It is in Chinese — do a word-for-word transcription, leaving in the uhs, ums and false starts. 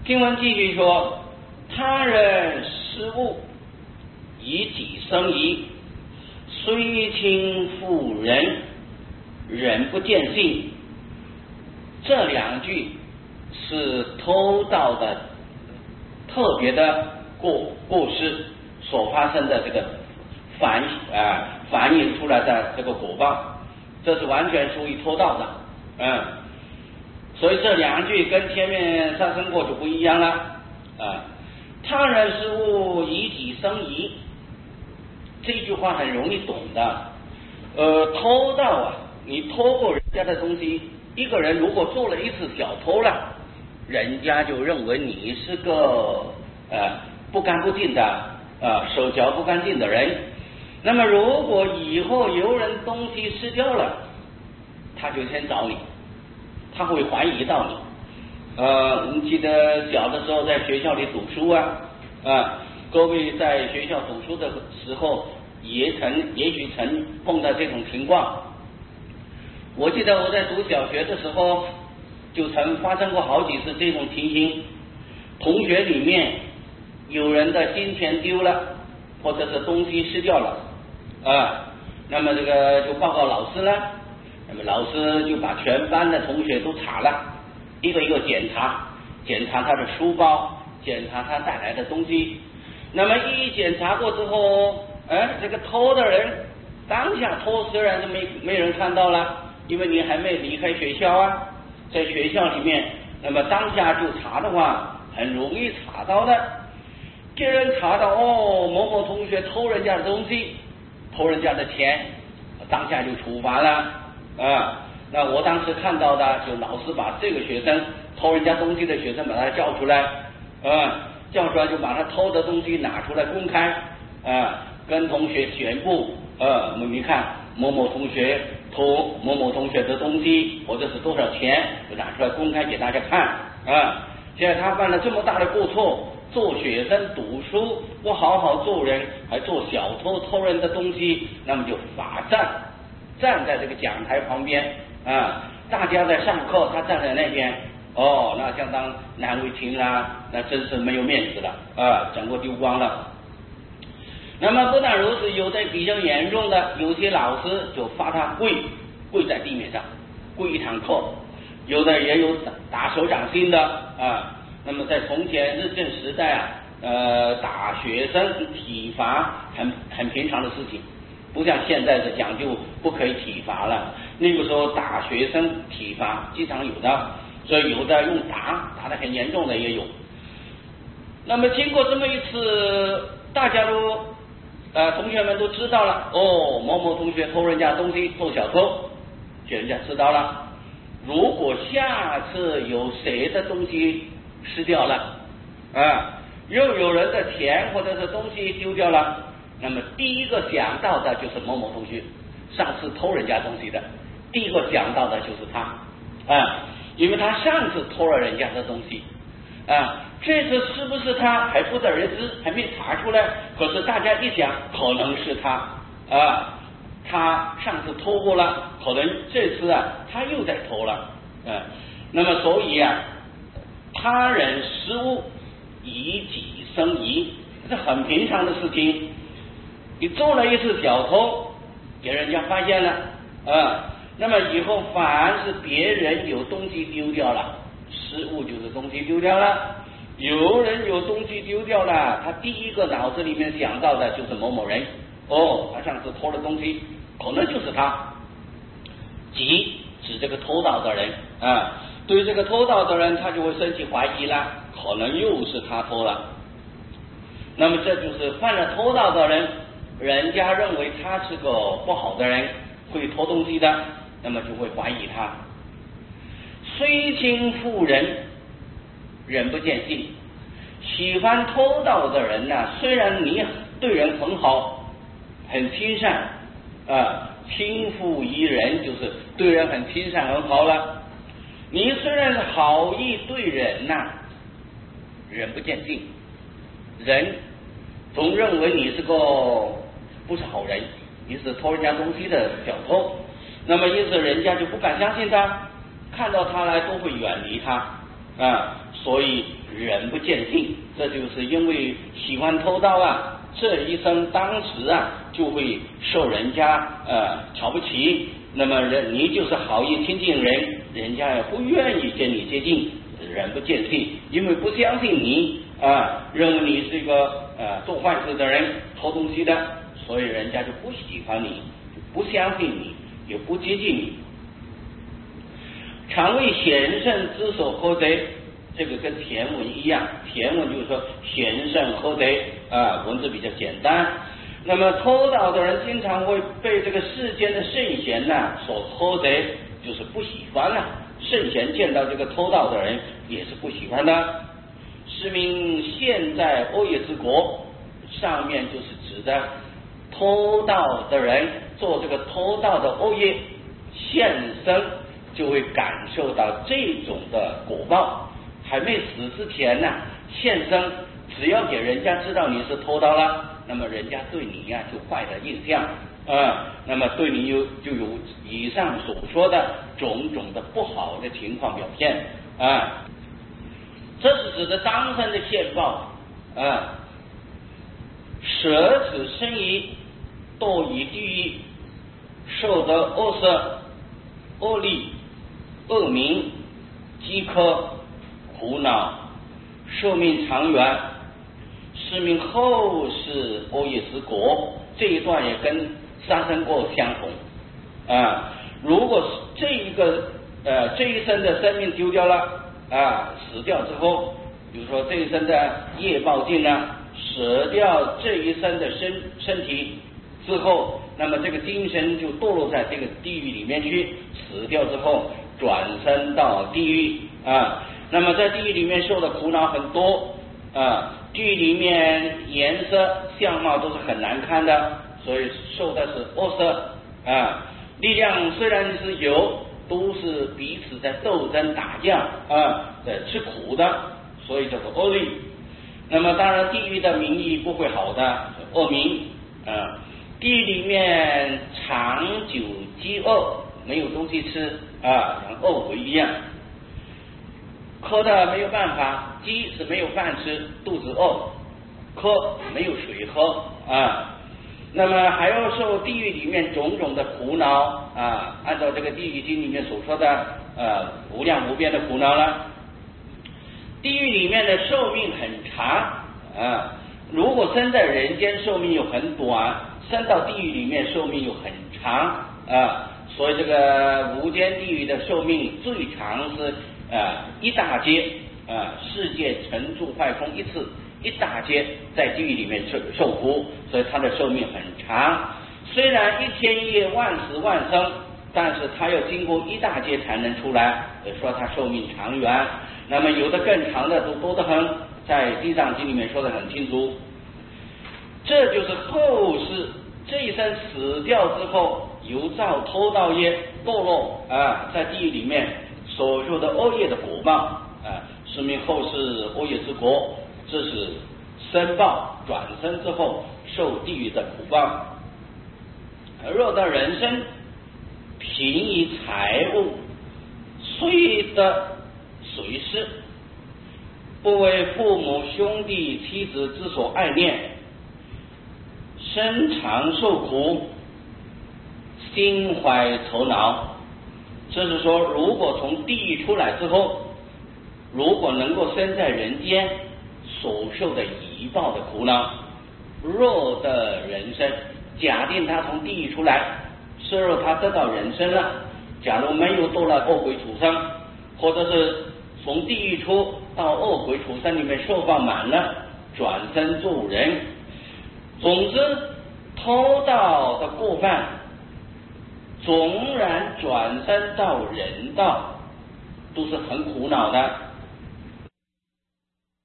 经文继续说，他人失误，以己生疑，虽亲妇人，人不见信。这两句是偷盗的特别的过过失所发生的这个反啊反映出来的这个果报，这是完全属于偷盗的，嗯，所以这两句跟前面上升过就不一样了啊。他人失误，以己生疑，这句话很容易懂的。呃，偷盗啊，你偷过人家的东西，一个人如果做了一次小偷了，人家就认为你是个呃不干不净的呃手脚不干净的人。那么如果以后有人东西失掉了，他就先找你，他会怀疑到你。呃，你记得小的时候在学校里读书啊，啊，各位在学校读书的时候也曾也许曾碰到这种情况。我记得我在读小学的时候就曾发生过好几次这种情形，同学里面有人的金钱丢了，或者是东西失掉了啊，那么这个就报告老师了，那么老师就把全班的同学都查了，一个一个检查，检查他的书包，检查他带来的东西。那么一检查过之后，哎，这个偷的人当下偷虽然是没没人看到了，因为你还没离开学校啊，在学校里面，那么当下就查的话，很容易查到的。既然查到哦，某某同学偷人家的东西，偷人家的钱，当下就处罚了啊。那我当时看到的，就老师把这个学生偷人家东西的学生把他叫出来，啊，叫出来就把他偷的东西拿出来公开，啊，跟同学宣布，呃，你看某某同学偷某某同学的东西，或者是多少钱，就拿出来公开给大家看啊。现在他犯了这么大的过错，做学生读书不好好做人，还做小偷偷人的东西，那么就罚站，站在这个讲台旁边啊，大家在上课，他站在那边，哦，那相当难为情啊，那真是没有面子了啊，整个丢光了。那么不但如此，有的比较严重的，有些老师就罚他跪跪在地面上跪一堂课，有的也有打手掌心的啊。那么在从前日治时代啊，呃，打学生体罚很很平常的事情，不像现在的讲究不可以体罚了。那个时候打学生体罚经常有的，所以有的用打打得很严重的也有。那么经过这么一次，大家都呃同学们都知道了，哦，某某同学偷人家东西，偷小偷，给人家知道了。如果下次有谁的东西失掉了啊，又有人的钱或者是东西丢掉了，那么第一个想到的就是某某同学上次偷人家东西的，第一个想到的就是他啊，因为他上次偷了人家的东西啊，这次是不是他还不得而知，还没查出来，可是大家一想可能是他啊，他上次偷过了，可能这次啊他又在偷了啊，那么所以啊，他人失误，以己生疑，这很平常的事情。你做了一次小偷，给人家发现了啊，那么以后凡是别人有东西丢掉了，失误就是东西丢掉了，有人有东西丢掉了，他第一个脑子里面想到的就是某某人，哦，他上次偷了东西，可能就是他，即指这个偷盗的人啊。对这个偷盗的人，他就会生起怀疑了，可能又是他偷了。那么这就是犯了偷盗的人，人家认为他是个不好的人，会偷东西的，那么就会怀疑他。虽亲妇人，人不见信。喜欢偷盗的人呢、啊，虽然你对人很好，很亲善啊，亲附于人，就是对人很亲善很好了。你虽然是好意对人呐、啊，人不见信，人总认为你是个不是好人，你是偷人家东西的小偷，那么因此人家就不敢相信他，看到他来都会远离他啊，所以人不见性，这就是因为喜欢偷盗啊，这一生当时啊就会受人家呃瞧不起，那么人你就是好意亲近人，人家也不愿意跟你接近，人不见性，因为不相信你啊，认为你是一个呃做坏事的人，偷东西的，所以人家就不喜欢你，不相信你，也不接近你。常为贤圣之所呵贼，这个跟田文一样，田文就是说贤圣呵贼啊，文字比较简单。那么偷盗的人经常会被这个世间的圣贤呐所呵贼，就是不喜欢了、啊。圣贤见到这个偷盗的人也是不喜欢的。是名现在欧耶之国，上面就是指的偷盗的人做这个偷盗的欧耶现生，就会感受到这种的果报。还没死之前呢、啊，现生只要给人家知道你是偷盗了，那么人家对你呀、啊、就坏的印象啊，那么对你有就有以上所说的种种的不好的情况表现啊。这是指的当生的现报啊，舍此生于堕于地狱，受得恶色、恶利、恶名、饥渴、苦恼，寿命长远，是名后世欧耶之国。这一段也跟杀生过相同啊。如果这一个呃这一生的生命丢掉了啊，死掉之后，比如说这一生的业报尽了，舍掉这一生的身身体之后，那么这个精神就堕落在这个地狱里面去，死掉之后转生到地狱啊。那么在地狱里面受的苦恼很多啊，地狱里面颜色相貌都是很难看的，所以受的是恶色啊。力量虽然是有，都是彼此在斗争打架啊，在吃苦的，所以叫做恶力。那么当然地狱的名义不会好的，恶名啊。地狱里面长久饥饿，没有东西吃啊，像饿鬼一样。渴的没有办法，饥是没有饭吃，肚子饿；渴没有水喝啊。那么还要受地狱里面种种的苦恼啊，按照这个地狱经里面所说的呃无量无边的苦恼了。地狱里面的寿命很长啊，如果生在人间寿命又很短，生到地狱里面寿命又很长啊，所以这个无间地狱的寿命最长是啊一大劫啊，世界沉住坏空一次。一大劫在地狱里面受受苦，所以他的寿命很长。虽然一天一夜万死万生，但是他要经过一大劫才能出来，所以说他寿命长远。那么有的更长的都多得很，在地藏经里面说得很清楚。这就是后世这一生死掉之后，由造偷盗业堕落啊，在地狱里面所受的恶业的果报啊，是名后世恶业之国。这是生报转生之后受地狱的苦报。若到人生贫于财物，虽得随失，不为父母兄弟妻子之所爱恋，身常受苦，心怀愁恼。这是说，如果从地狱出来之后，如果能够生在人间，所受的遗报的苦恼，若的人生，假定他从地狱出来，是若他得到人生了，假如没有堕了恶鬼畜生，或者是从地狱出到恶鬼畜生里面受报满了，转生做人，总之偷盗的过犯，纵然转生到人道，都是很苦恼的。